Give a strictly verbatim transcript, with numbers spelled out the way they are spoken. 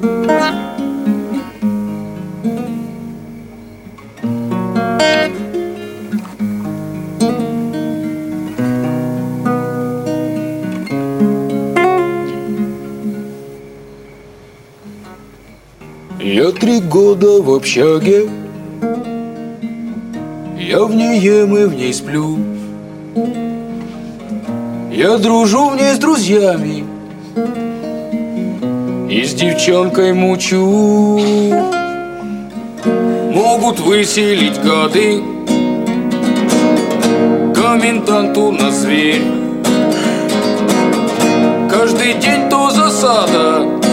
Я три года в общаге, я в ней ем и в ней сплю. Я дружу в ней с друзьями и с девчонкой мучу. Могут выселить гады, коменданту на зверь. Каждый день то засада,